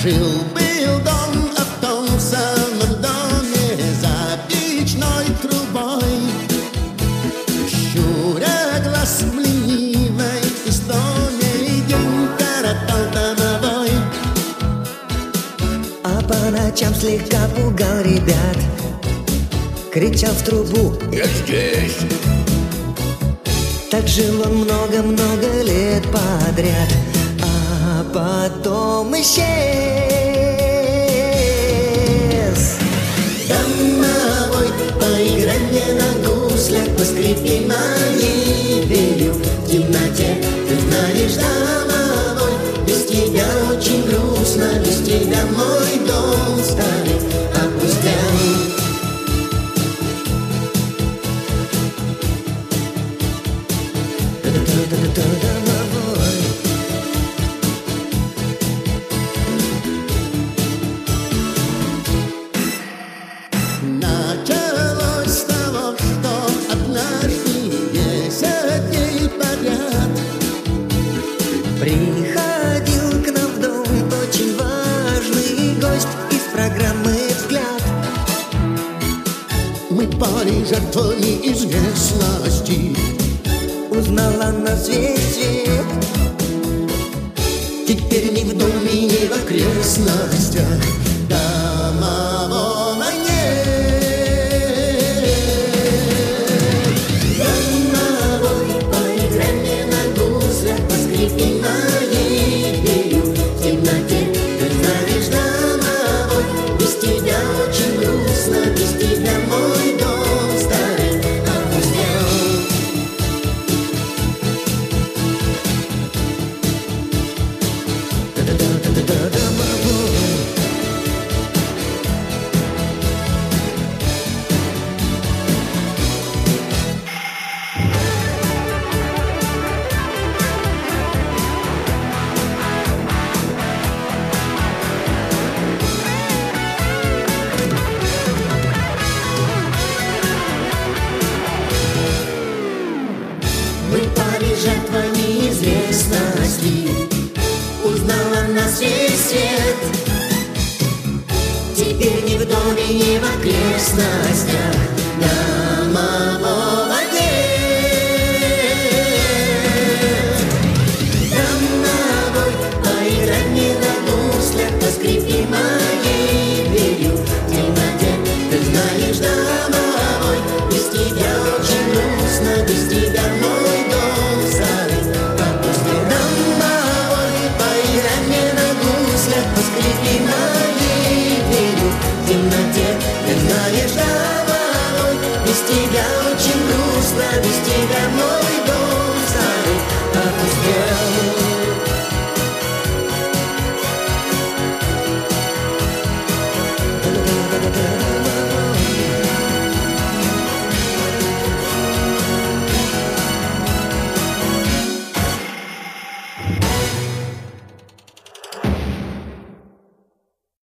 Жил-был дом, а в том самом доме за печной трубой, щуря глаз в ленивой истоме, день коротал домовой. А по ночам слегка пугал ребят, кричал в трубу: «Я здесь!» Так жил он много-много лет подряд, а потом исчез. Домовой, поиграй мне на гуслях, поскрипи моей дверью в темноте. Ты знаешь, домовой, без тебя очень грустно, без тебя мой дом старый опустел. Началось с того, что однажды 10 дней подряд приходил к нам в дом очень важный гость из программы «Взгляд». мы пали жертвами известности. Узнала нас весь свет. Теперь ни в доме, ни в окрестностях домового нет. Домовой, поиграй мне на гуслях, поскрипи моей дверью в темноте. Ты знаешь, домовой, без тебя очень грустно, без тебя мой дом старый опустел. Мы пали жертвами неизвестности. Узнала нас весь свет. Теперь ни в доме, ни в окрестностях домового нет. Домовой, поиграй мне на гуслях, поскрипи моей дверью в темноте. Ты знаешь, домовой, без тебя очень грустно, без тебя мой дом старый опустел. Домовой, поиграй мне на гуслях, поскрипи моей дверью в темноте. Ты знаешь, домовой, без тебя очень грустно, без тебя мой